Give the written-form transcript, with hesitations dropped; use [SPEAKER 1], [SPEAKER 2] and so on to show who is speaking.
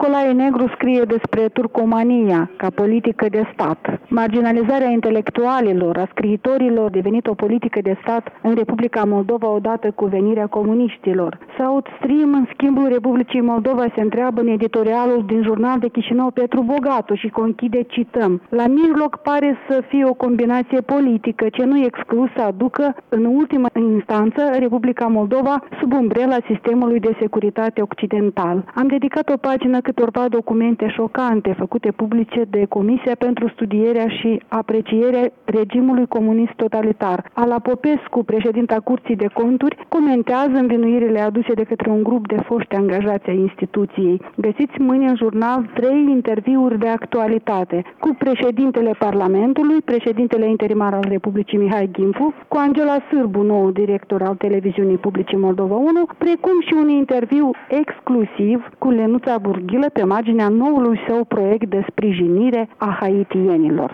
[SPEAKER 1] Nicolae Negru scrie despre turcomania ca politică de stat. Marginalizarea intelectualilor, a scriitorilor, a devenit o politică de stat în Republica Moldova odată cu venirea comuniștilor. South Stream, în schimbul Republicii Moldova, se întreabă în editorialul din jurnal de Chișinău Petru Bogatu și conchide, cităm: la mijloc pare să fie o combinație politică ce nu e exclus să aducă în ultimă instanță Republica Moldova sub umbrela sistemului de securitate occidental. Am dedicat o pagină câtorva documente șocante făcute publice de Comisia pentru Studierea și Aprecierea regimului comunist totalitar. Ala Popescu, președinta Curții de Conturi, comentează învinuirile aduse de către un grup de foști angajați ai instituției. Găsiți mâine în jurnal 3 interviuri de actualitate cu președintele Parlamentului, președintele interimar al Republicii Mihai Gimpu, cu Angela Sârbu, nou director al televiziunii publice Moldova 1, precum și un interviu exclusiv cu Lenuța Burghilă pe marginea noului său proiect de sprijinire a haitienilor.